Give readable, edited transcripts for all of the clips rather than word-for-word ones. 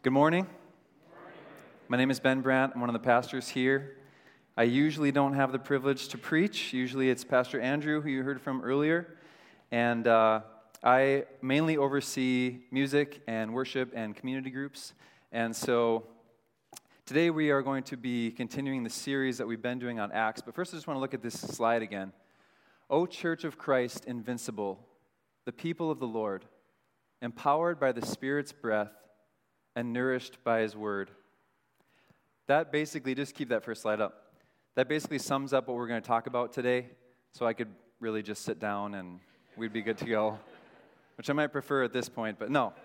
Good morning. My name is Ben Brandt. I'm one of the pastors here. I usually don't have the privilege to preach. Usually it's Pastor Andrew, who you heard from earlier. And I mainly oversee music and worship and community groups. And so today we are going to be continuing the series that we've been doing on Acts. But first I just want to look at this slide again. O Church of Christ, invincible, the people of the Lord, empowered by the Spirit's breath and nourished by His word. That basically, just keep that first slide up. That basically sums up what we're going to talk about today. So I could really just sit down and we'd be good to go, which I might prefer at this point, but no.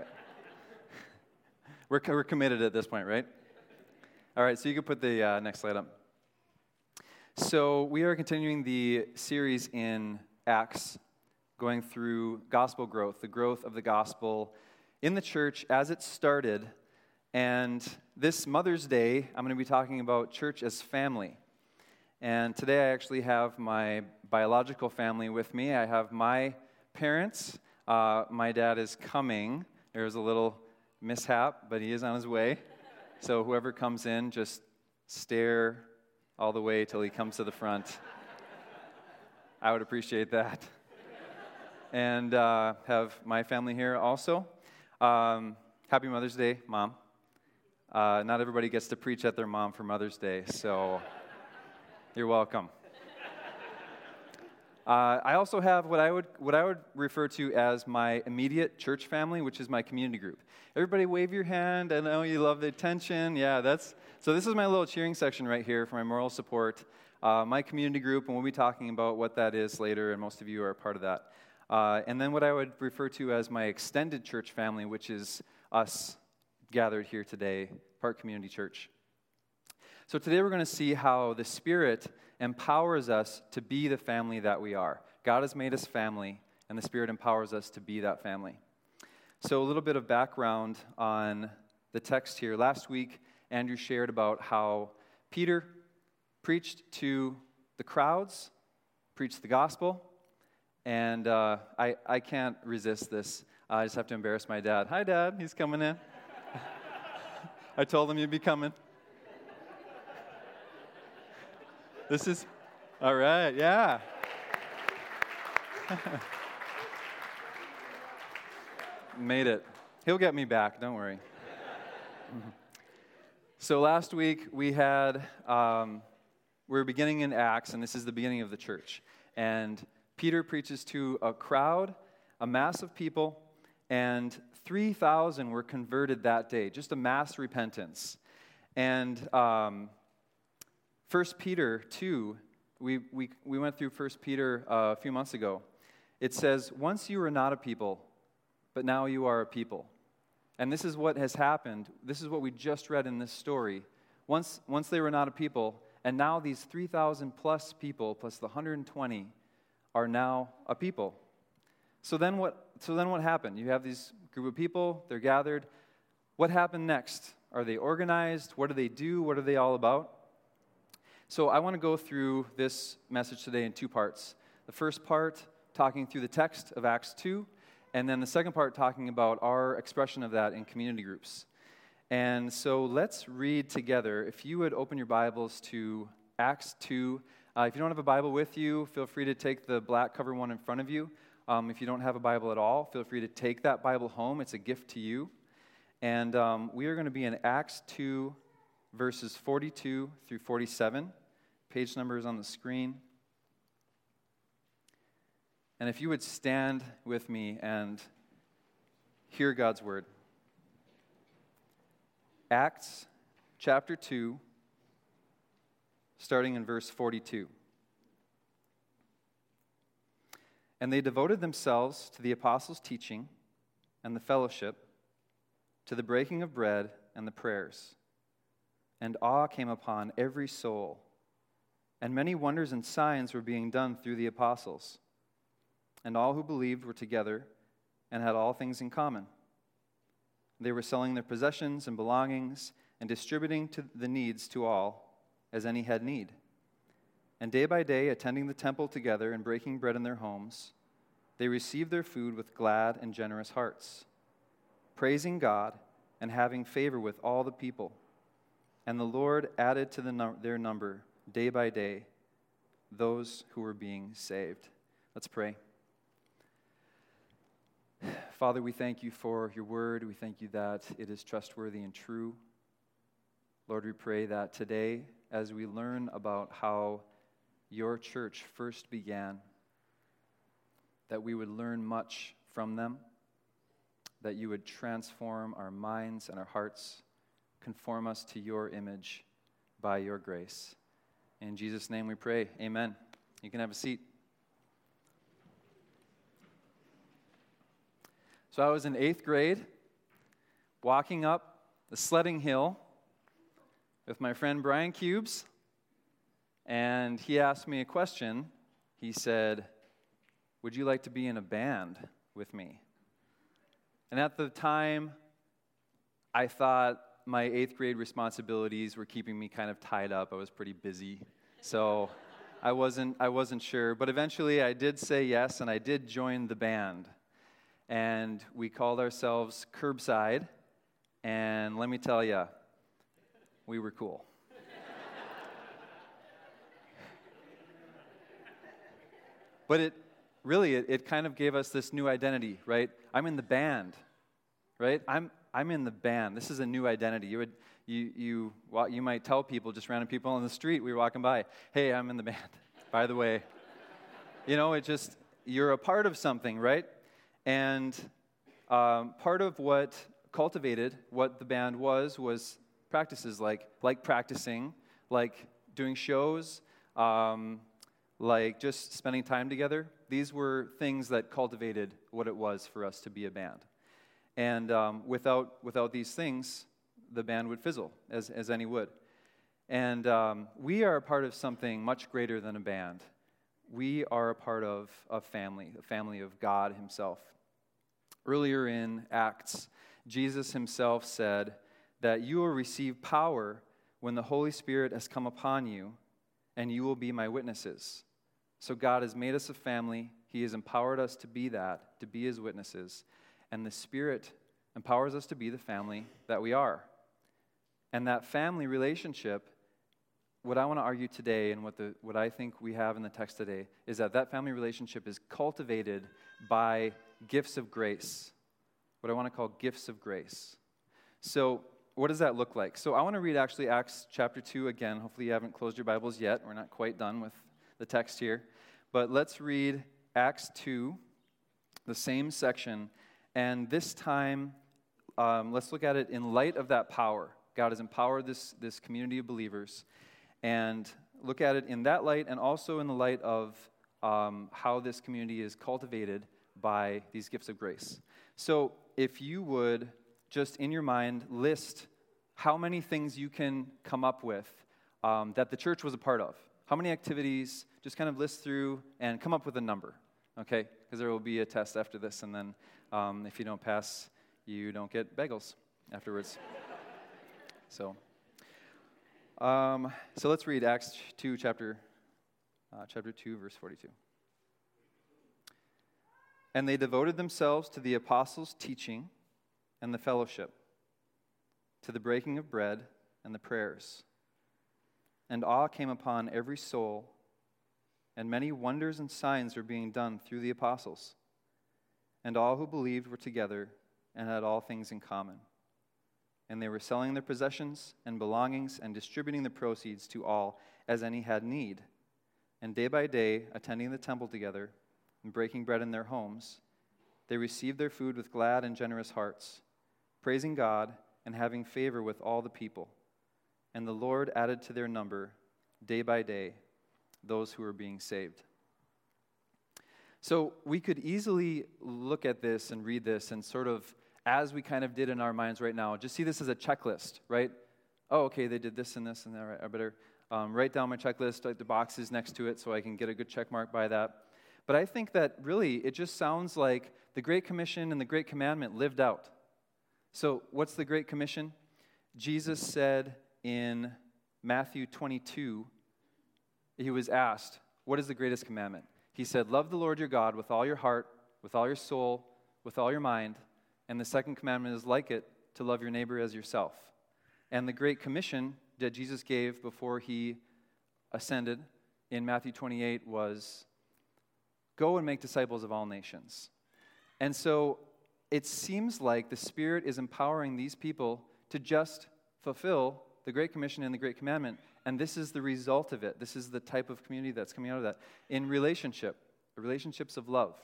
We're committed at this point, right? All right, so you can put the next slide up. So we are continuing the series in Acts, going through gospel growth, the growth of the gospel in the church as it started. And this Mother's Day, I'm going to be talking about church as family. And today I actually have my biological family with me. I have my parents. My dad is coming. There's a little mishap, but he is on his way. So whoever comes in, just stare all the way till he comes to the front. I would appreciate that. And have my family here also. Happy Mother's Day, Mom. Not everybody gets to preach at their mom for Mother's Day, so you're welcome. I also have what I would refer to as my immediate church family, which is my community group. Everybody wave your hand. I know you love the attention. Yeah, so this is my little cheering section right here for my moral support. My community group, and we'll be talking about what that is later, and most of you are a part of that. And then what I would refer to as my extended church family, which is us gathered here today, Park Community Church. So today we're going to see how the Spirit empowers us to be the family that we are. God has made us family, and the Spirit empowers us to be that family. So a little bit of background on the text here. Last week, Andrew shared about how Peter preached to the crowds, preached the gospel, and I can't resist this. I just have to embarrass my dad. Hi, Dad. He's coming in. I told him you'd be coming. This is, all right, yeah. Made it. He'll get me back, don't worry. So last week we we're beginning in Acts, and this is the beginning of the church. And Peter preaches to a crowd, a mass of people, and 3,000 were converted that day, just a mass repentance. And 1 Peter 2, we went through 1 Peter a few months ago. It says, once you were not a people, but now you are a people. And this is what has happened. This is what we just read in this story. Once they were not a people, and now these 3,000 plus people, plus the 120, are now a people. So then what happened? You have these group of people, they're gathered. What happened next? Are they organized? What do they do? What are they all about? So I want to go through this message today in two parts. The first part, talking through the text of Acts 2, and then the second part, talking about our expression of that in community groups. And so let's read together. If you would open your Bibles to Acts 2. If you don't have a Bible with you, feel free to take the black cover one in front of you. If you don't have a Bible at all, feel free to take that Bible home. It's a gift to you. And we are going to be in Acts 2, verses 42 through 47. Page number is on the screen. And if you would stand with me and hear God's word. Acts chapter 2, starting in verse 42. And they devoted themselves to the apostles' teaching and the fellowship, to the breaking of bread and the prayers. And awe came upon every soul, and many wonders and signs were being done through the apostles. And all who believed were together and had all things in common. They were selling their possessions and belongings and distributing to the needs to all, as any had need. And day by day, attending the temple together and breaking bread in their homes, they received their food with glad and generous hearts, praising God and having favor with all the people. And the Lord added to their number day by day those who were being saved. Let's pray. Father, we thank you for your word. We thank you that it is trustworthy and true. Lord, we pray that today, as we learn about how your church first began, that we would learn much from them, that you would transform our minds and our hearts, conform us to your image by your grace. In Jesus' name we pray, amen. You can have a seat. So I was in 8th grade, walking up the sledding hill with my friend Brian Cubes, and he asked me a question. He said, "Would you like to be in a band with me?" And at the time, I thought my 8th grade responsibilities were keeping me kind of tied up. I was pretty busy, so I wasn't sure. But eventually, I did say yes, and I did join the band. And we called ourselves Curbside, and let me tell you, we were cool. But it kind of gave us this new identity, right? I'm in the band, right? I'm in the band. This is a new identity. You might tell people, just random people on the street we were walking by, "Hey, I'm in the band." By the way, you're a part of something, right? And part of what cultivated what the band was practices like practicing, like doing shows, like just spending time together. These were things that cultivated what it was for us to be a band. And without these things, the band would fizzle, as any would. And we are a part of something much greater than a band. We are a part of a family of God himself. Earlier in Acts, Jesus himself said that you will receive power when the Holy Spirit has come upon you, and you will be my witnesses. So God has made us a family. He has empowered us to be that, to be his witnesses. And the Spirit empowers us to be the family that we are. And that family relationship, what I want to argue today and what I think we have in the text today is that family relationship is cultivated by gifts of grace. What I want to call gifts of grace. So what does that look like? So I want to read actually Acts chapter 2 again. Hopefully you haven't closed your Bibles yet. We're not quite done with the text here. But let's read Acts 2, the same section. And this time, let's look at it in light of that power. God has empowered this community of believers. And look at it in that light and also in the light of how this community is cultivated by these gifts of grace. So if you would just in your mind list how many things you can come up with that the church was a part of. How many activities, just kind of list through and come up with a number, okay? Because there will be a test after this, and then if you don't pass, you don't get bagels afterwards. So let's read Acts 2, chapter 2, verse 42. And they devoted themselves to the apostles' teaching and the fellowship, to the breaking of bread and the prayers. And awe came upon every soul, and many wonders and signs were being done through the apostles. And all who believed were together and had all things in common. And they were selling their possessions and belongings and distributing the proceeds to all as any had need. And day by day, attending the temple together and breaking bread in their homes, they received their food with glad and generous hearts, praising God and having favor with all the people. And the Lord added to their number, day by day, those who were being saved. So we could easily look at this and read this and sort of, as we kind of did in our minds right now, just see this as a checklist, right? Oh, okay, they did this and this and that, right? I better write down my checklist, like the boxes next to it so I can get a good check mark by that. But I think that really it just sounds like the Great Commission and the Great Commandment lived out. So what's the Great Commission? Jesus said in Matthew 22, he was asked, what is the greatest commandment? He said, love the Lord your God with all your heart, with all your soul, with all your mind. And the second commandment is like it, to love your neighbor as yourself. And the Great Commission that Jesus gave before he ascended in Matthew 28 was, go and make disciples of all nations. And so it seems like the Spirit is empowering these people to just fulfill the Great Commission and the Great Commandment. And this is the result of it. This is the type of community that's coming out of that. In relationships of love.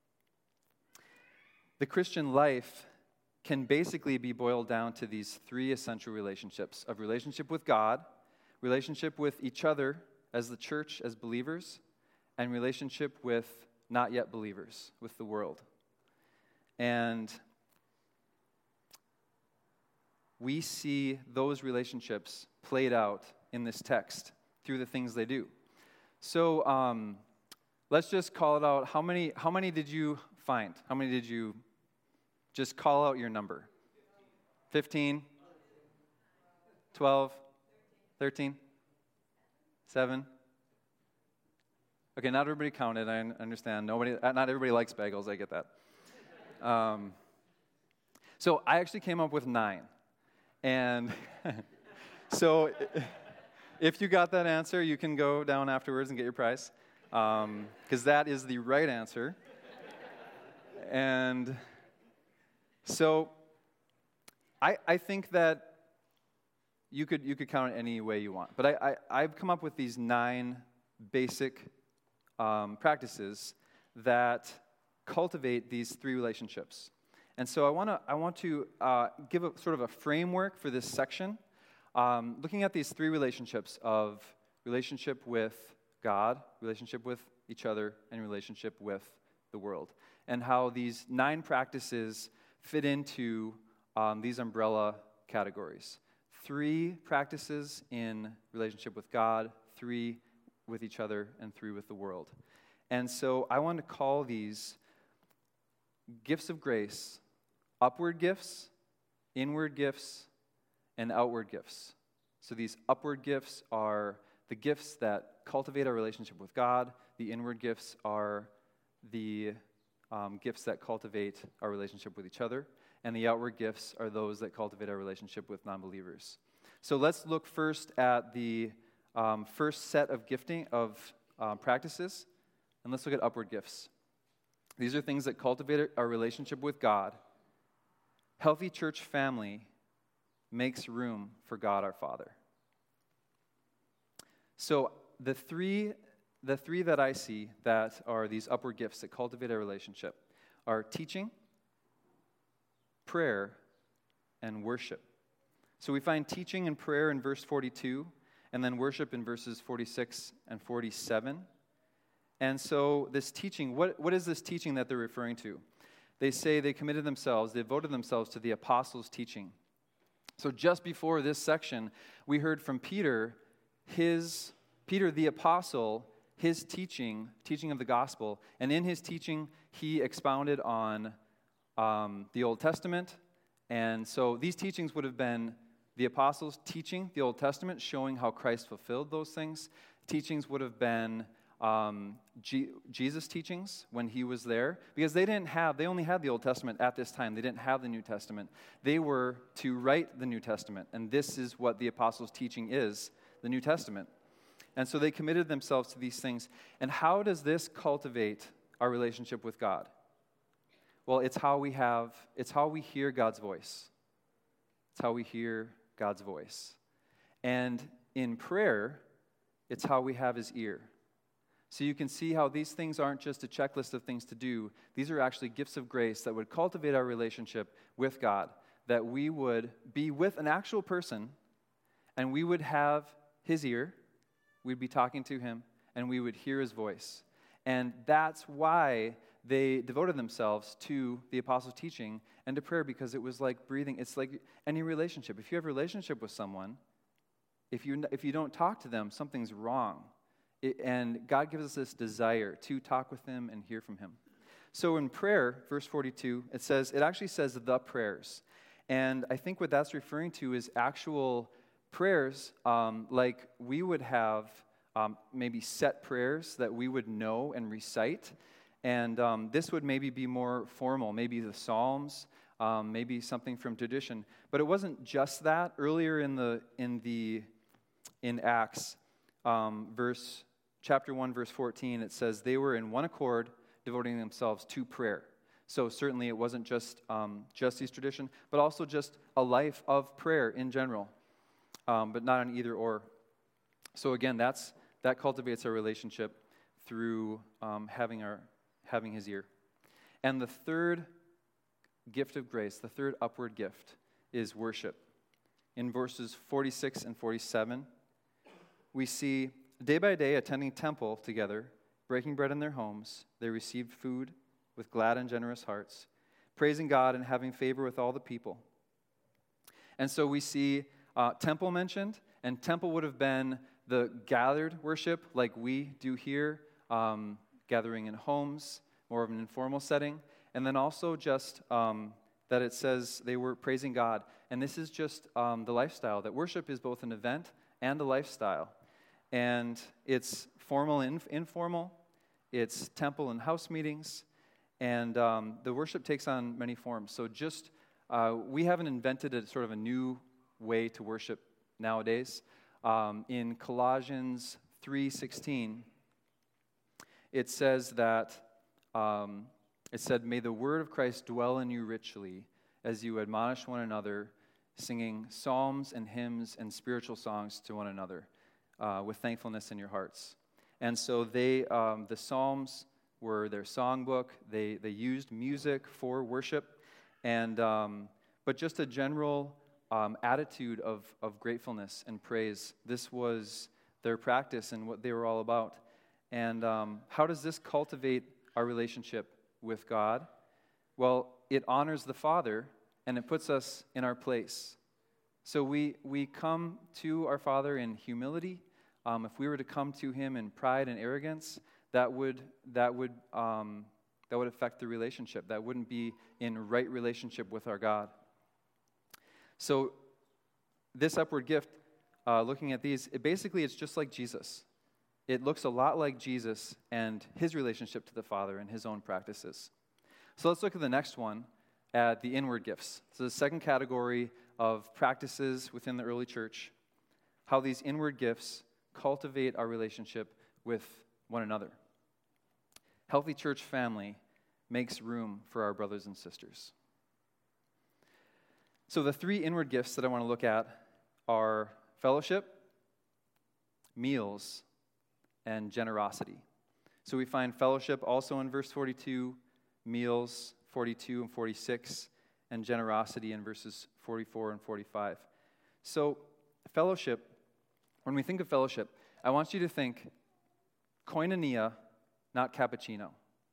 The Christian life can basically be boiled down to these three essential relationships: of relationship with God, relationship with each other as the church, as believers, and relationship with not yet believers, with the world. And we see those relationships played out in this text through the things they do. So let's just call it out. How many did you find? How many did you just call out your number? 15? 12? 13? 7? Okay, not everybody counted. I understand. Not everybody likes bagels. I get that. So I actually came up with 9. And so if you got that answer, you can go down afterwards and get your prize, because that is the right answer. And so I think that you could count it any way you want. But I've come up with these 9 basic practices that cultivate these 3 relationships. And so I want to give a sort of a framework for this section, looking at these 3 relationships of relationship with God, relationship with each other, and relationship with the world, and how these 9 practices fit into these umbrella categories. 3 practices in relationship with God, 3 with each other, and 3 with the world. And so I want to call these gifts of grace: upward gifts, inward gifts, and outward gifts. So these upward gifts are the gifts that cultivate our relationship with God. The inward gifts are the gifts that cultivate our relationship with each other. And the outward gifts are those that cultivate our relationship with non-believers. So let's look first at the first set of practices, and let's look at upward gifts. These are things that cultivate our relationship with God. Healthy church family makes room for God our Father. So the three that I see that are these upward gifts that cultivate our relationship are teaching, prayer, and worship. So we find teaching and prayer in verse 42, and then worship in verses 46 and 47. And so this teaching, what is this teaching that they're referring to? They say they devoted themselves to the apostles' teaching. So just before this section, we heard from Peter the apostle, his teaching of the gospel. And in his teaching, he expounded on the Old Testament. And so these teachings would have been the apostles teaching the Old Testament, showing how Christ fulfilled those things. Teachings would have been Jesus' teachings when he was there, because they only had the Old Testament at this time. They didn't have the New Testament. They were to write the New Testament, and this is what the apostles' teaching is, the New Testament. And so they committed themselves to these things. And how does this cultivate our relationship with God? Well, it's how we hear God's voice. It's how we hear God's voice. And in prayer, it's how we have his ear. So you can see how these things aren't just a checklist of things to do. These are actually gifts of grace that would cultivate our relationship with God, that we would be with an actual person, and we would have his ear, we'd be talking to him, and we would hear his voice. And that's why they devoted themselves to the apostles' teaching and to prayer, because it was like breathing. It's like any relationship. If you have a relationship with someone, if you don't talk to them, something's wrong. And God gives us this desire to talk with him and hear from him. So in prayer, verse 42, it actually says the prayers. And I think what that's referring to is actual prayers, like we would have maybe set prayers that we would know and recite. And this would maybe be more formal, maybe the Psalms, maybe something from tradition. But it wasn't just that. Earlier in Acts, chapter 1, verse 14, it says, they were in one accord, devoting themselves to prayer. So certainly it wasn't just these tradition, but also just a life of prayer in general, but not an either or. So again, that cultivates our relationship through having his ear. And the third gift of grace, the third upward gift, is worship. In verses 46 and 47, we see, day by day attending temple together, breaking bread in their homes, they received food with glad and generous hearts, praising God and having favor with all the people. And so we see temple mentioned, and temple would have been the gathered worship like we do here, gathering in homes, more of an informal setting. And then also just that it says they were praising God. And this is just the lifestyle, that worship is both an event and a lifestyle. And it's formal and informal. It's temple and house meetings. And the worship takes on many forms. So just, we haven't invented a sort of a new way to worship nowadays. In Colossians 3:16, it says that, it said, may the word of Christ dwell in you richly as you admonish one another, singing psalms and hymns and spiritual songs to one another with thankfulness in your hearts. And so the psalms were their songbook. They used music for worship, and but just a general attitude of gratefulness and praise. This was their practice and what they were all about. And how does this cultivate our relationship with God? Well, it honors the Father, and it puts us in our place. So we come to our Father in humility. If we were to come to Him in pride and arrogance, that would affect the relationship. That wouldn't be in right relationship with our God. So this upward gift, looking at these, it's just like Jesus. It looks a lot like Jesus and His relationship to the Father and His own practices. So let's look at the next one, at the inward gifts. So the second category of practices within the early church, how these inward gifts cultivate our relationship with one another. Healthy church family makes room for our brothers and sisters. So the three inward gifts that I want to look at are fellowship, meals, and generosity. So we find fellowship also in verse 42, meals 42 and 46, and generosity in verses 44 and 45. So fellowship, when we think of fellowship, I want you to think koinonia, not cappuccino.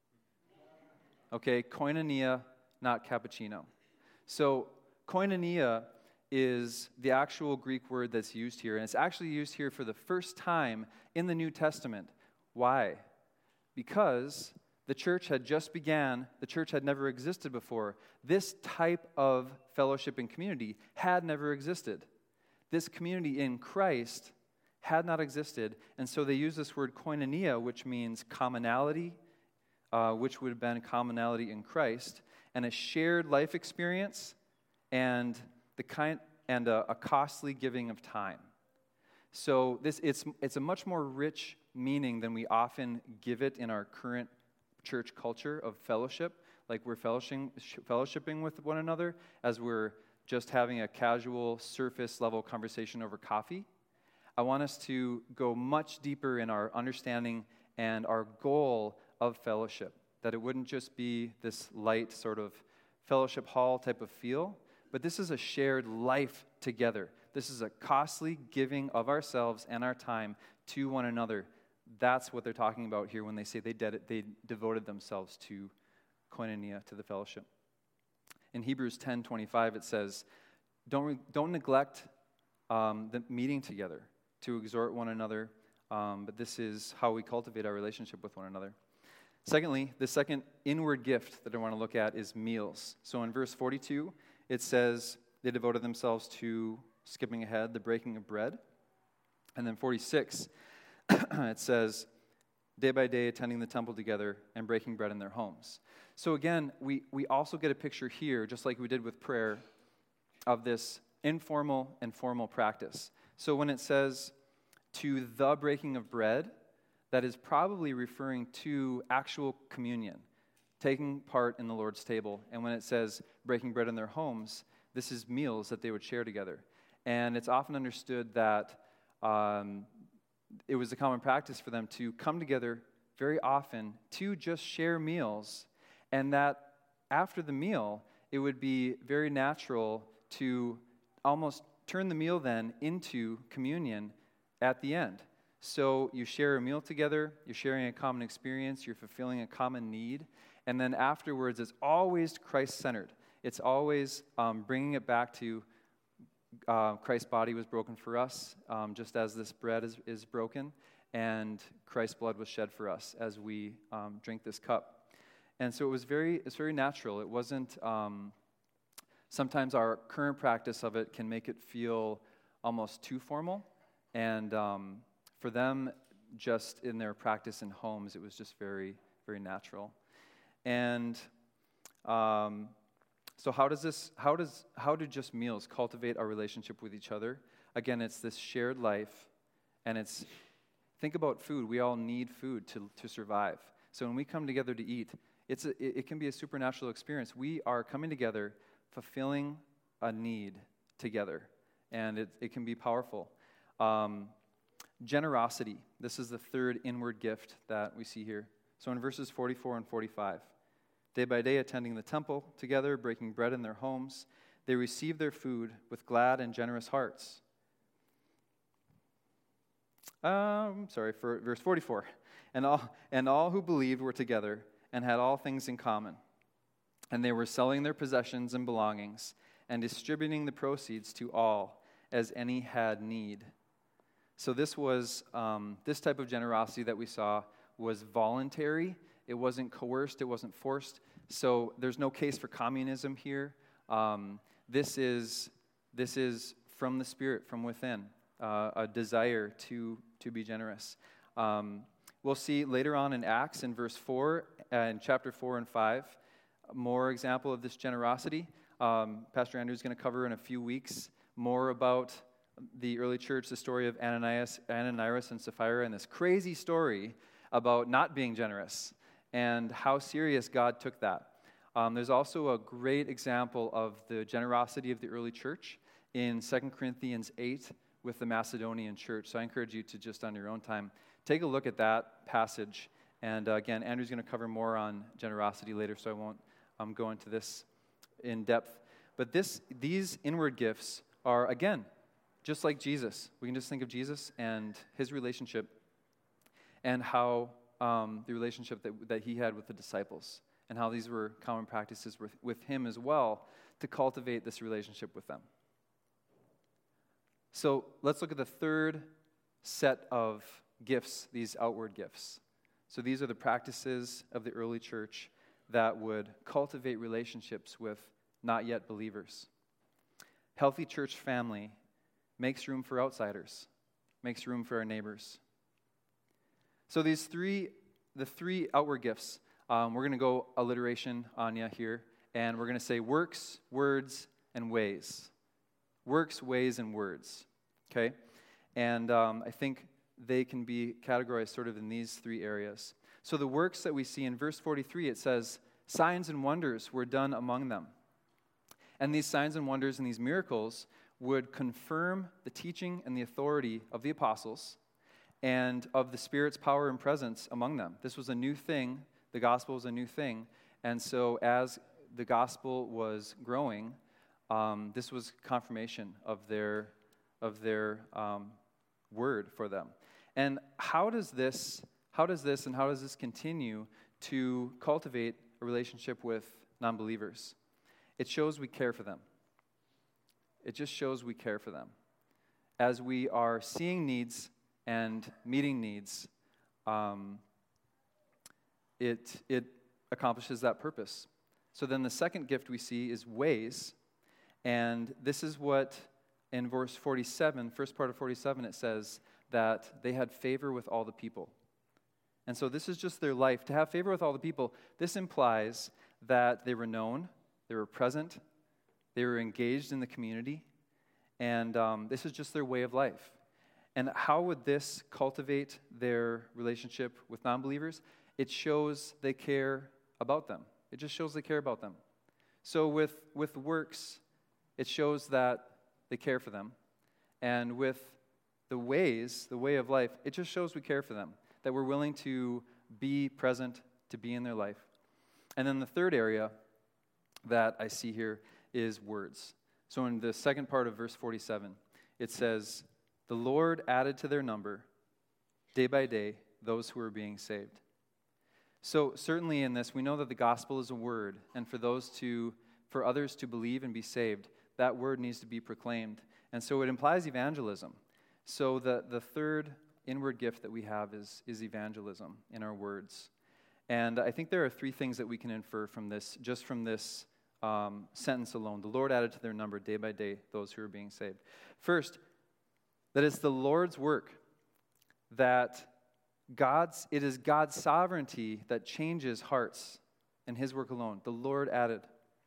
Okay, koinonia, not cappuccino. So koinonia is the actual Greek word that's used here, and it's actually used here for the first time in the New Testament. Why? Because the church had just began, the church had never existed before. This type of fellowship and community had never existed. This community in Christ had not existed, and so they use this word koinonia, which means commonality, which would have been commonality in Christ, and a shared life experience, and a costly giving of time. So it's a much more rich meaning than we often give it in our current church culture of fellowship, like we're fellowshipping with one another as we're just having a casual surface level conversation over coffee. I want us to go much deeper in our understanding and our goal of fellowship, that it wouldn't just be this light sort of fellowship hall type of feel, but this is a shared life together. This is a costly giving of ourselves and our time to one another. That's what they're talking about here when they say they devoted themselves to koinonia, to the fellowship. In Hebrews 10:25, it says, don't neglect the meeting together to exhort one another, but this is how we cultivate our relationship with one another. Secondly, the second inward gift that I want to look at is meals. So in verse 42, it says they devoted themselves to, skipping ahead, the breaking of bread. And then 46, it says, day by day attending the temple together and breaking bread in their homes. So again, we also get a picture here, just like we did with prayer, of this informal and formal practice. So when it says to the breaking of bread, that is probably referring to actual communion, taking part in the Lord's table. And when it says breaking bread in their homes, this is meals that they would share together. And it's often understood that it was a common practice for them to come together very often to just share meals, and that after the meal, it would be very natural to almost turn the meal then into communion at the end. So you share a meal together, you're sharing a common experience, you're fulfilling a common need, and then afterwards it's always Christ-centered. It's always bringing it back to Christ's body was broken for us, just as this bread is broken, and Christ's blood was shed for us as we drink this cup. And so it's very natural. It wasn't, sometimes our current practice of it can make it feel almost too formal, and for them, just in their practice in homes, it was just very, very natural. And so how do just meals cultivate our relationship with each other? Again, it's this shared life, and think about food. We all need food to survive. So when we come together to eat, it can be a supernatural experience. We are coming together, fulfilling a need together, and it can be powerful. Generosity. This is the third inward gift that we see here. So in verses 44 and 45, day by day attending the temple together, breaking bread in their homes, they received their food with glad and generous hearts. For verse 44. And all who believed were together and had all things in common. And they were selling their possessions and belongings and distributing the proceeds to all as any had need. So this was, this type of generosity that we saw was voluntary. It wasn't coerced. It wasn't forced. So there's no case for communism here. This is from the Spirit, from within, a desire to be generous. We'll see later on in Acts in verse 4, in chapter 4 and 5, more example of this generosity. Pastor Andrew is going to cover in a few weeks more about the early church, the story of Ananias and Sapphira, and this crazy story about not being generous and how serious God took that. There's also a great example of the generosity of the early church in 2 Corinthians 8 with the Macedonian church. So I encourage you to just on your own time take a look at that passage. And again, Andrew's going to cover more on generosity later, so I won't go into this in depth. But these inward gifts are, again, just like Jesus. We can just think of Jesus and his relationship and how the relationship that he had with the disciples and how these were common practices with him as well to cultivate this relationship with them. So let's look at the third set of gifts, these outward gifts. So these are the practices of the early church that would cultivate relationships with not yet believers. Healthy church family makes room for outsiders, makes room for our neighbors. So the three outward gifts, we're going to go alliteration on you here, and we're going to say works, words, and ways. Works, ways, and words, okay? And I think they can be categorized sort of in these three areas. So the works that we see in verse 43, it says, signs and wonders were done among them. And these signs and wonders and these miracles would confirm the teaching and the authority of the apostles and of the Spirit's power and presence among them. This was a new thing. The gospel was a new thing. And so as the gospel was growing, this was confirmation of their word for them. And how does this continue to cultivate a relationship with non-believers? It shows we care for them. It just shows we care for them. As we are seeing needs and meeting needs, it accomplishes that purpose. So then the second gift we see is ways, and this is what in verse 47, first part of 47, it says that they had favor with all the people. And so this is just their life. To have favor with all the people, this implies that they were known, they were present, they were engaged in the community, and this is just their way of life. And how would this cultivate their relationship with non-believers? It shows they care about them. It just shows they care about them. So with works, it shows that they care for them. And with the way of life, it just shows we care for them, that we're willing to be present, to be in their life. And then the third area that I see here is words. So in the second part of verse 47, it says, "The Lord added to their number, day by day, those who were being saved." So certainly in this, we know that the gospel is a word, and for others to believe and be saved, that word needs to be proclaimed. And so it implies evangelism. So the third inward gift that we have is evangelism in our words. And I think there are three things that we can infer from this, just from this sentence alone. The Lord added to their number day by day those who are being saved. First, that it's the Lord's work, that it is God's sovereignty that changes hearts, and his work alone. The Lord added.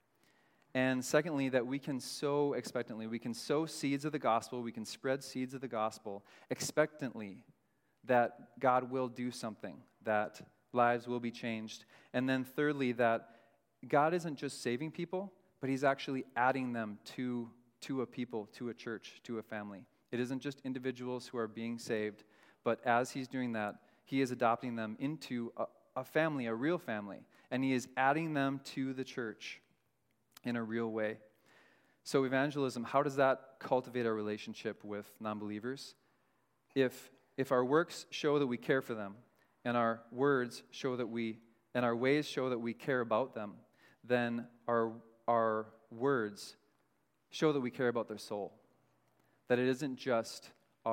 And secondly, that we can sow expectantly. We can sow seeds of the gospel. We can spread seeds of the gospel expectantly that God will do something, that lives will be changed. And then thirdly, that God isn't just saving people, but he's actually adding them to a people, to a church, to a family. It isn't just individuals who are being saved, but as he's doing that, he is adopting them into a family, a real family, and he is adding them to the church in a real way. So evangelism, how does that cultivate our relationship with non-believers? If our works show that we care for them, and our words show that and our ways show that we care about them, then our words show that we care about their soul. That it isn't just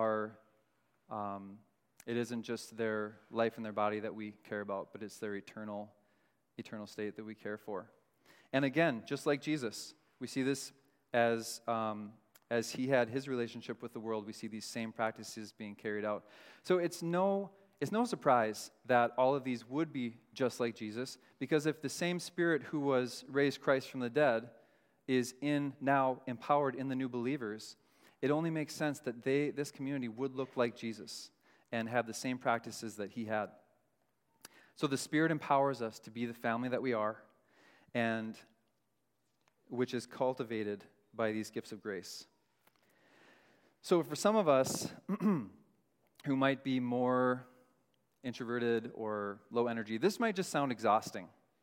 their life and their body that we care about, but it's their eternal state that we care for. And again, just like Jesus, we see this as he had his relationship with the world, we see these same practices being carried out. So it's no surprise that all of these would be just like Jesus, because if the same Spirit who was raised Christ from the dead is now empowered in the new believers, it only makes sense that this community would look like Jesus and have the same practices that he had. So the Spirit empowers us to be the family that we are, and which is cultivated by these gifts of grace. So for some of us who might be more introverted or low energy, this might just sound exhausting.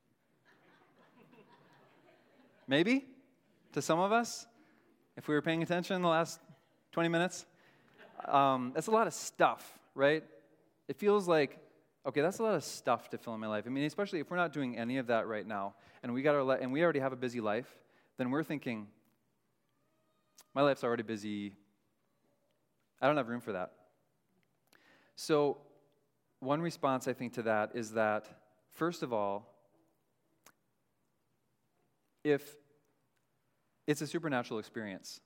Maybe to some of us, if we were paying attention in the last 20 minutes, that's a lot of stuff, right? It feels like, okay, that's a lot of stuff to fill in my life. I mean, especially if we're not doing any of that right now, and we already have a busy life, then we're thinking, my life's already busy. I don't have room for that. So one response, I think, to that is that, first of all, if it's a supernatural experience,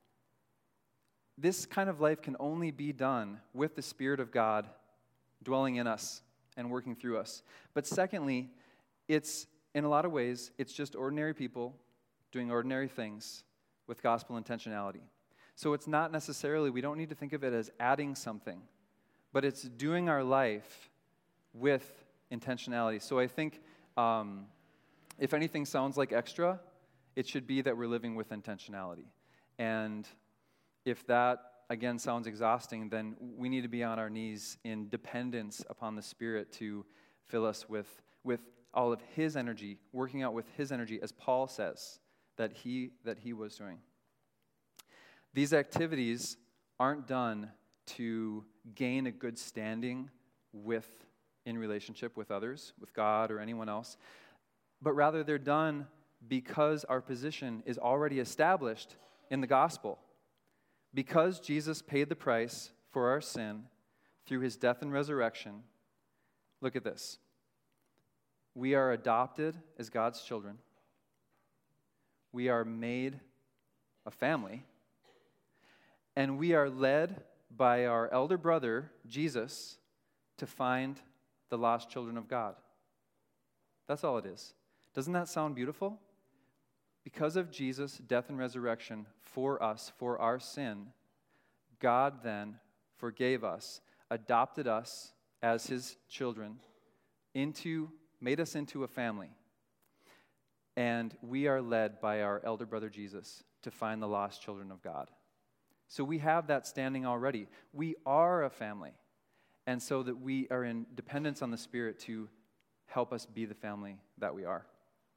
this kind of life can only be done with the Spirit of God dwelling in us and working through us. But secondly, in a lot of ways, it's just ordinary people doing ordinary things with gospel intentionality. So it's not necessarily, we don't need to think of it as adding something, but it's doing our life with intentionality. So I think if anything sounds like extra, it should be that we're living with intentionality. And if that, again, sounds exhausting, then we need to be on our knees in dependence upon the Spirit to fill us with all of his energy, working out with his energy, as Paul says that he was doing. These activities aren't done to gain a good standing in relationship with others, with God or anyone else, but rather they're done because our position is already established in the gospel. Because Jesus paid the price for our sin through his death and resurrection, look at this. We are adopted as God's children. We are made a family. And we are led by our elder brother, Jesus, to find the lost children of God. That's all it is. Doesn't that sound beautiful? Because of Jesus' death and resurrection for us, for our sin, God then forgave us, adopted us as his children, made us into a family. And we are led by our elder brother Jesus to find the lost children of God. So we have that standing already. We are a family. And so that we are in dependence on the Spirit to help us be the family that we are.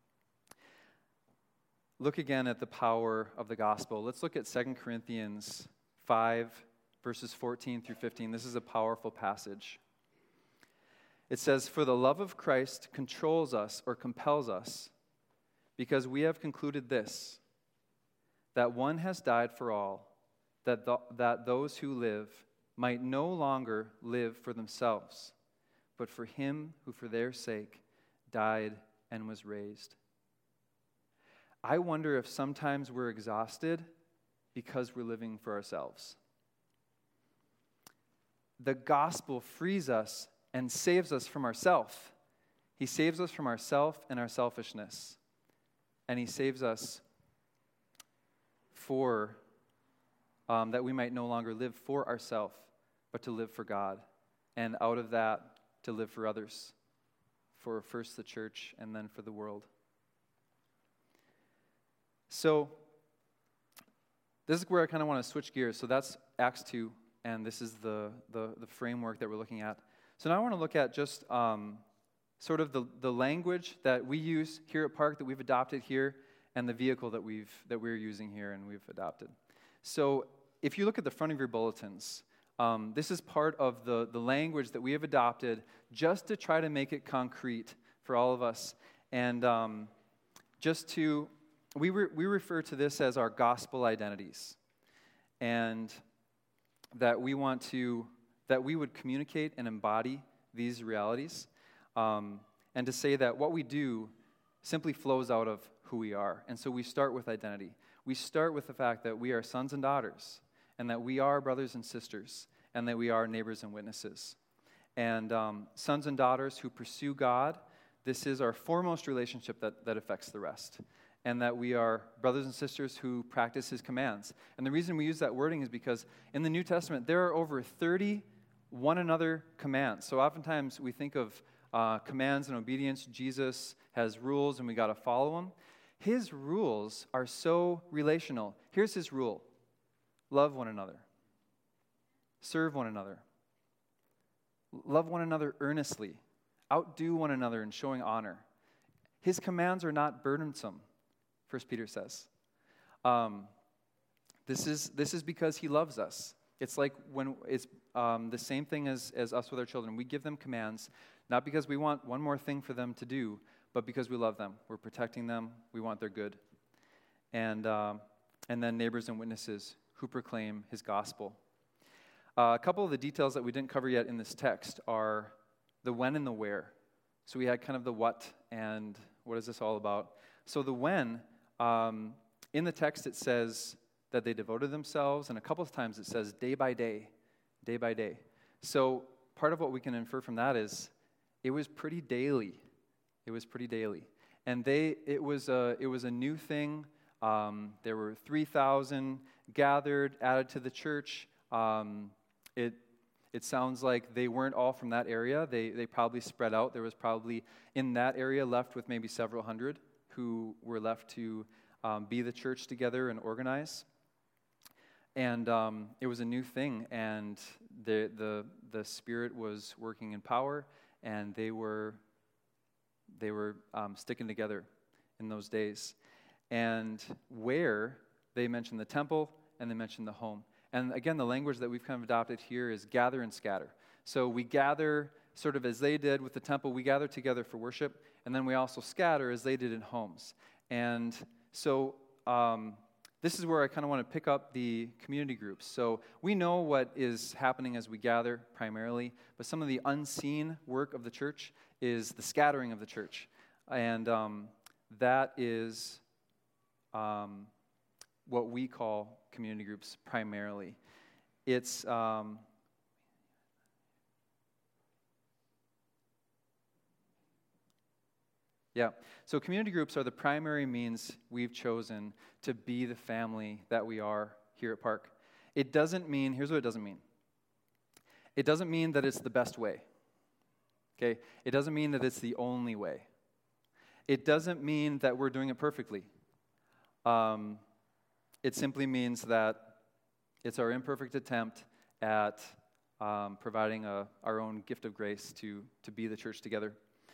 Look again at the power of the gospel. Let's look at 2 Corinthians 5, verses 14 through 15. This is a powerful passage. It says, "For the love of Christ controls us or compels us, because we have concluded this, that one has died for all, that those who live might no longer live for themselves, but for him who for their sake died and was raised." I wonder if sometimes we're exhausted because we're living for ourselves. The gospel frees us and saves us from ourself. He saves us from ourself and our selfishness. And he saves us for that we might no longer live for ourselves, but to live for God. And out of that, to live for others. For first the church and then for the world. So, this is where I kind of want to switch gears. So that's Acts 2, and this is the framework that we're looking at. So now I want to look at just sort of the language that we use here at Park, that we've adopted here, and the vehicle that we're using here and we've adopted. So if you look at the front of your bulletins, this is part of the language that we have adopted just to try to make it concrete for all of us. And we refer to this as our gospel identities. And that we would communicate and embody these realities. And to say that what we do simply flows out of who we are. And so we start with identity. We start with the fact that we are sons and daughters, and that we are brothers and sisters, and that we are neighbors and witnesses. And sons and daughters who pursue God, this is our foremost relationship that affects the rest. And that we are brothers and sisters who practice his commands. And the reason we use that wording is because in the New Testament, there are over 30 one another commands. So oftentimes we think of commands and obedience. Jesus has rules and we got to follow them. His rules are so relational. Here's his rule: love one another, serve one another, love one another earnestly, outdo one another in showing honor. His commands are not burdensome, 1 Peter says. This is because he loves us. It's like when it's the same thing as us with our children. We give them commands, not because we want one more thing for them to do, but because we love them. We're protecting them. We want their good. And then neighbors and witnesses who proclaim his gospel. A couple of the details that we didn't cover yet in this text are the when and the where. So we had kind of the what and what is this all about. So the when, in the text it says that they devoted themselves, and a couple of times it says day by day, day by day. So part of what we can infer from that is it was pretty daily. It was pretty daily. And it was a new thing. There were 3,000 gathered, added to the church. It sounds like they weren't all from that area. They probably spread out. There was probably in that area left with maybe several hundred who were left to be the church together and organize. And it was a new thing, and the Spirit was working in power, and they were sticking together in those days. And where they mentioned the temple and they mentioned the home. And again, the language that we've kind of adopted here is gather and scatter. So we gather sort of as they did with the temple. We gather together for worship, and then we also scatter as they did in homes. And so this is where I kind of want to pick up the community groups. So we know what is happening as we gather primarily, but some of the unseen work of the church is the scattering of the church. And that is what we call community groups primarily. It's Yeah. So community groups are the primary means we've chosen to be the family that we are here at Park. It doesn't mean, here's what it doesn't mean. It doesn't mean that it's the best way. Okay? It doesn't mean that it's the only way. It doesn't mean that we're doing it perfectly. It simply means that it's our imperfect attempt at providing our own gift of grace to be the church together.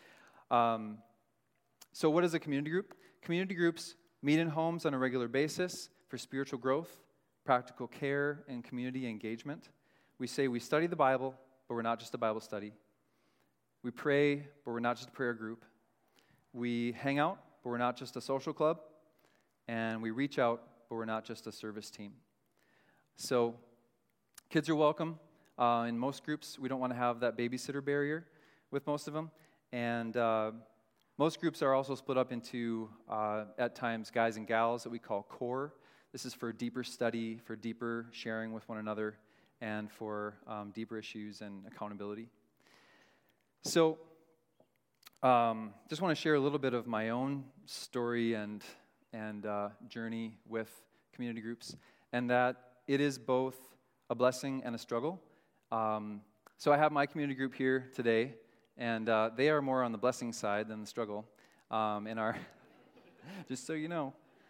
So what is a community group? Community groups meet in homes on a regular basis for spiritual growth, practical care, and community engagement. We say we study the Bible, but we're not just a Bible study. We pray, but we're not just a prayer group. We hang out, but we're not just a social club. And we reach out, but we're not just a service team. So kids are welcome. In most groups, we don't want to have that babysitter barrier with most of them. And most groups are also split up into, at times, guys and gals that we call core. This is for deeper study, for deeper sharing with one another, and for deeper issues and accountability. So, just want to share a little bit of my own story and journey with community groups, and that it is both a blessing and a struggle. So I have my community group here today, and they are more on the blessing side than the struggle in our, just so you know.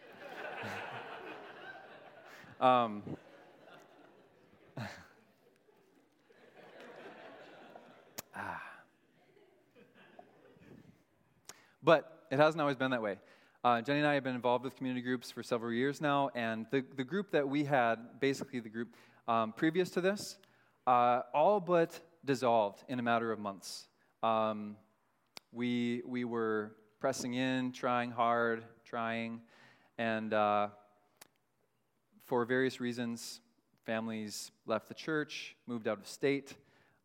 But it hasn't always been that way. Jenny and I have been involved with community groups for several years now, and the group that we had, basically the group previous to this, all but dissolved in a matter of months. We were pressing in, trying hard, and for various reasons, families left the church, moved out of state,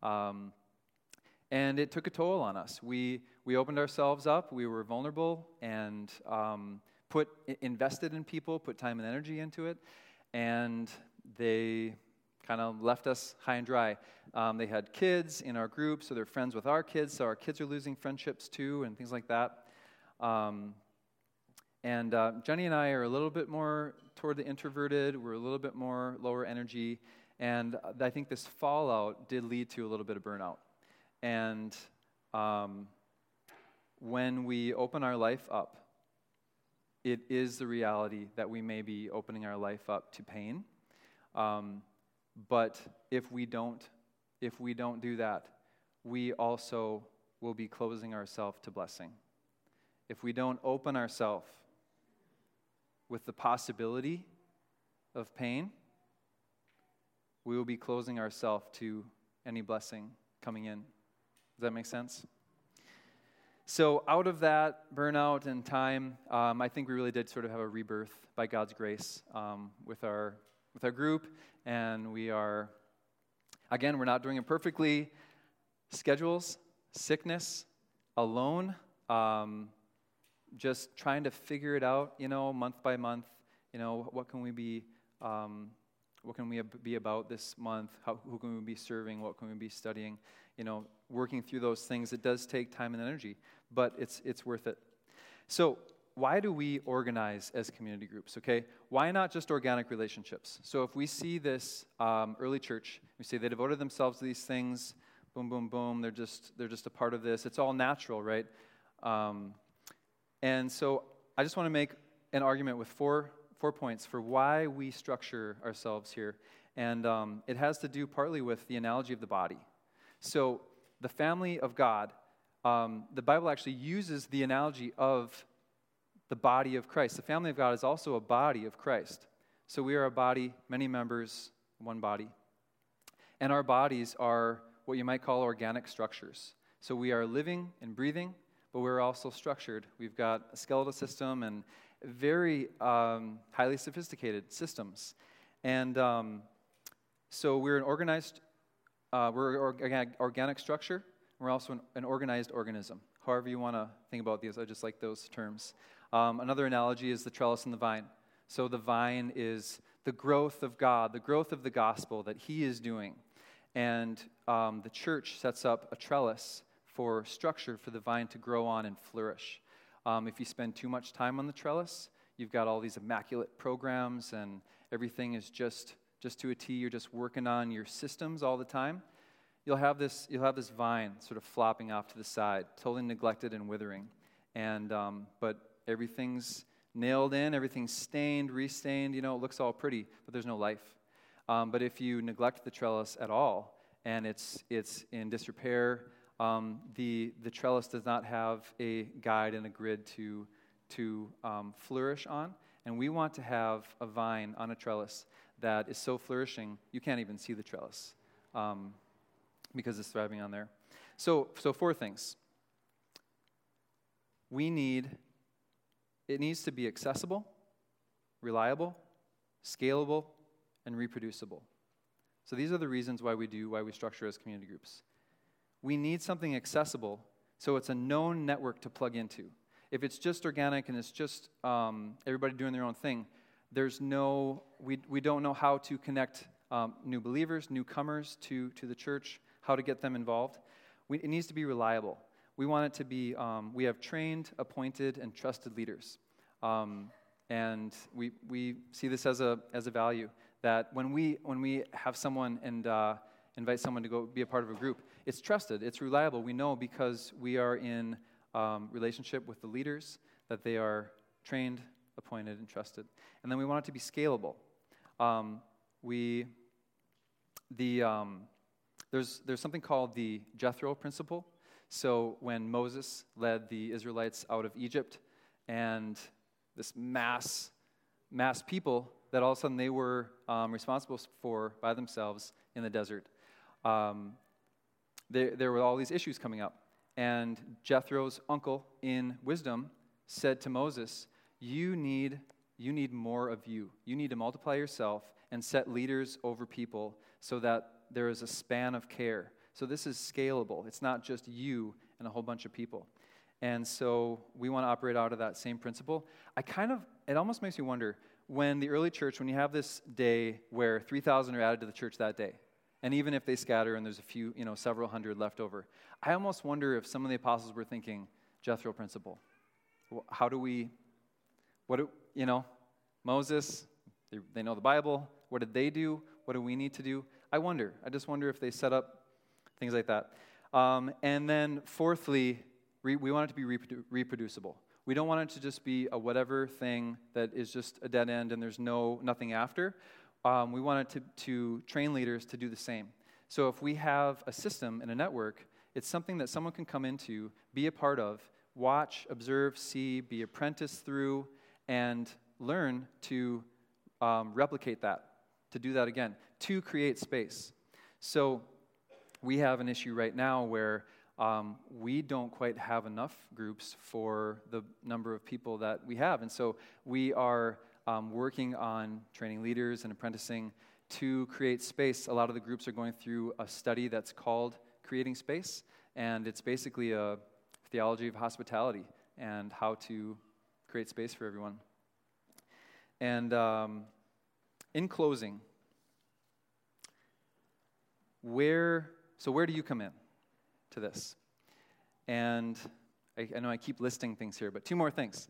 and it took a toll on us. We opened ourselves up, we were vulnerable, and invested in people, put time and energy into it, and they kind of left us high and dry. They had kids in our group, so they're friends with our kids, so our kids are losing friendships too, and things like that. Jenny and I are a little bit more toward the introverted, we're a little bit more lower energy, and I think this fallout did lead to a little bit of burnout. And when we open our life up, it is the reality that we may be opening our life up to pain. But if we don't do that, we also will be closing ourselves to blessing. If we don't open ourselves with the possibility of pain, we will be closing ourselves to any blessing coming in. Does that make sense? So out of that burnout and time, I think we really did sort of have a rebirth by God's grace with our group, and we are, again, we're not doing it perfectly. Schedules, sickness, alone, just trying to figure it out, month by month. What can we be about this month? Who can we be serving? What can we be studying? Working through those things. It does take time and energy, but it's worth it. So why do we organize as community groups, okay? Why not just organic relationships? So if we see this early church, we say they devoted themselves to these things, boom, boom, boom, they're just a part of this. It's all natural, right? And so I just want to make an argument with four points for why we structure ourselves here. And it has to do partly with the analogy of the body. So the family of God, the Bible actually uses the analogy of the body of Christ. The family of God is also a body of Christ. So we are a body, many members, one body. And our bodies are what you might call organic structures. So we are living and breathing, but we're also structured. We've got a skeletal system and very highly sophisticated systems. And so we're an organized, organic structure. We're also an organized organism. However you want to think about these, I just like those terms. Another analogy is the trellis and the vine. So the vine is the growth of God, the growth of the gospel that He is doing. And the church sets up a trellis for structure for the vine to grow on and flourish. If you spend too much time on the trellis, you've got all these immaculate programs and everything is just to a T. You're just working on your systems all the time. You'll have this vine sort of flopping off to the side, totally neglected and withering. And but everything's nailed in, everything's stained, restained. It looks all pretty, but there's no life. But if you neglect the trellis at all, and it's in disrepair, the trellis does not have a guide and a grid to flourish on. And we want to have a vine on a trellis that is so flourishing you can't even see the trellis because it's thriving on there. So 4 things. It needs to be accessible, reliable, scalable, and reproducible. So these are the reasons why we structure as community groups. We need something accessible so it's a known network to plug into. If it's just organic and it's just everybody doing their own thing, we don't know how to connect new believers, newcomers to the church, how to get them involved. It needs to be reliable. We want it to be, we have trained, appointed, and trusted leaders. And we see this as a value, that when we have someone and invite someone to go be a part of a group, it's trusted, it's reliable. We know because we are in relationship with the leaders that they are trained, appointed, and trusted. And then we want it to be scalable. There's something called the Jethro principle. So when Moses led the Israelites out of Egypt, and this mass people that all of a sudden they were responsible for by themselves in the desert, there were all these issues coming up. And Jethro's uncle, in wisdom, said to Moses, you need more of you. You need to multiply yourself and set leaders over people so that there is a span of care. So this is scalable. It's not just you and a whole bunch of people. And so we want to operate out of that same principle. It almost makes me wonder, when the early church, when you have this day where 3,000 are added to the church that day, and even if they scatter and there's a few, several hundred left over, I almost wonder if some of the apostles were thinking, Jethro principle. Moses, they know the Bible. What did they do? What do we need to do? I just wonder if they set up things like that. And then fourthly, we want it to be reproducible. We don't want it to just be a whatever thing that is just a dead end and there's nothing after. We want it to train leaders to do the same. So if we have a system and a network, it's something that someone can come into, be a part of, watch, observe, see, be apprenticed through, and learn to replicate that, to do that again, to create space. So we have an issue right now where we don't quite have enough groups for the number of people that we have. And so we are working on training leaders and apprenticing to create space. A lot of the groups are going through a study that's called Creating Space, and it's basically a theology of hospitality and how to create space for everyone. And in closing, where do you come in to this? And I know I keep listing things here, but 2 more things.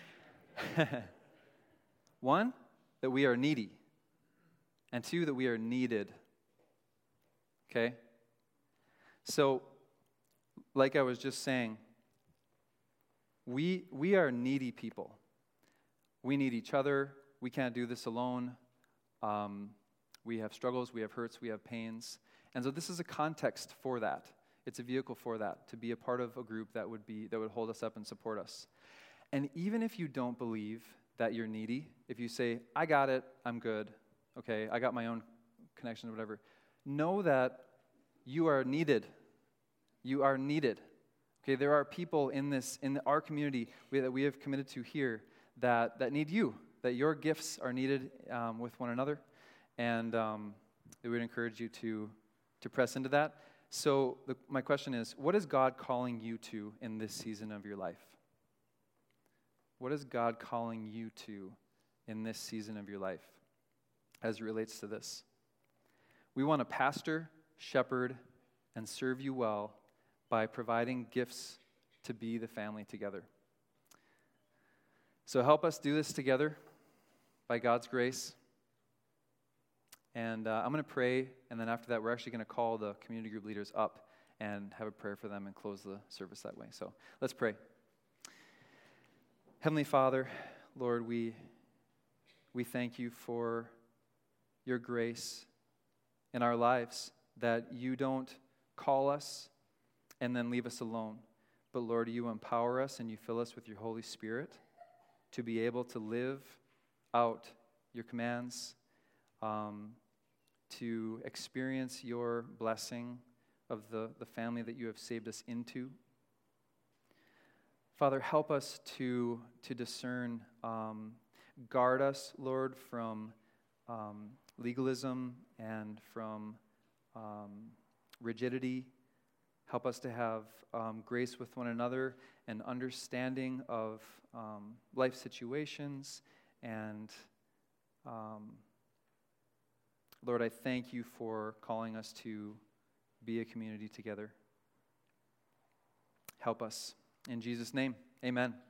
1, that we are needy. And 2, that we are needed. Okay? So, like I was just saying, we are needy people. We need each other. We can't do this alone. We have struggles, we have hurts, we have pains. And so this is a context for that. It's a vehicle for that, to be a part of a group that would hold us up and support us. And even if you don't believe that you're needy, if you say, I got it, I'm good, okay, I got my own connections, whatever, know that you are needed. You are needed. Okay, there are people in our community that we have committed to here that need you, that your gifts are needed with one another. And we would encourage you to press into that. So my question is, what is God calling you to in this season of your life? What is God calling you to in this season of your life as it relates to this? We want to pastor, shepherd, and serve you well by providing gifts to be the family together. So help us do this together by God's grace. And I'm going to pray, and then after that, we're actually going to call the community group leaders up and have a prayer for them and close the service that way. So let's pray. Heavenly Father, Lord, we thank you for your grace in our lives, that you don't call us and then leave us alone. But Lord, you empower us and you fill us with your Holy Spirit to be able to live out your commands, to experience your blessing of the family that you have saved us into. Father, help us to discern, guard us, Lord, from legalism and from rigidity. Help us to have grace with one another and understanding of life situations. And Lord, I thank you for calling us to be a community together. Help us. In Jesus' name, amen.